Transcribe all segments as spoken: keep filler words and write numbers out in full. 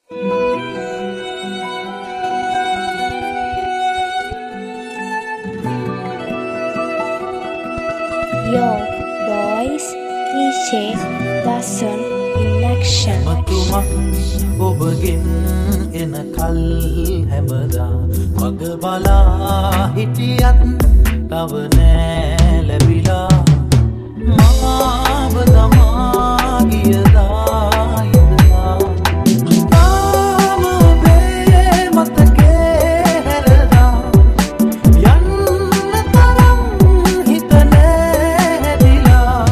Yo, boys, D J Dasun in action. මතුමක් ඔබගෙන් එන කල් හැමදා මග බලා හිටියත් තව නෑ ලැබිලා මාව තමා ගියදා ඉඳලා තාම ඔබේ මතකේ හැරලා යන්න තරම් හිත නෑ හැදිලා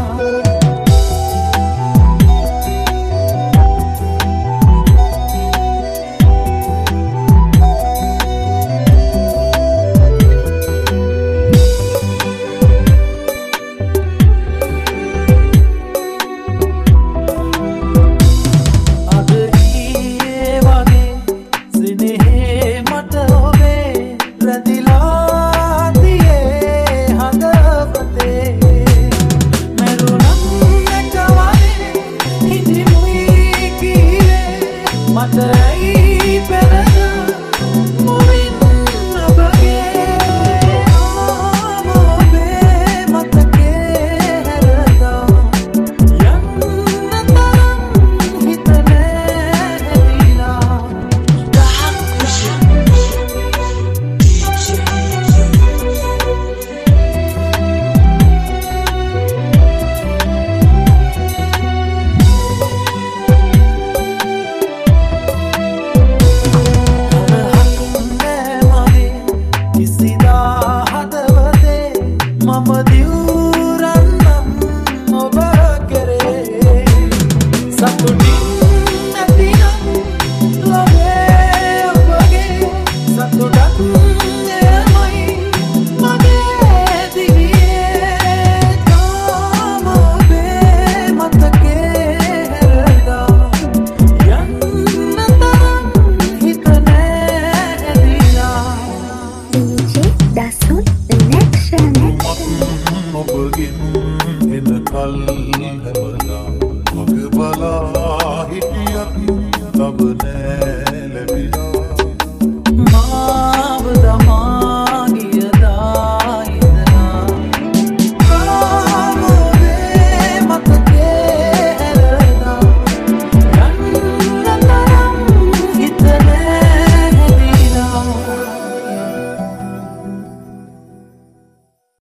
Maka bala hitiat tabne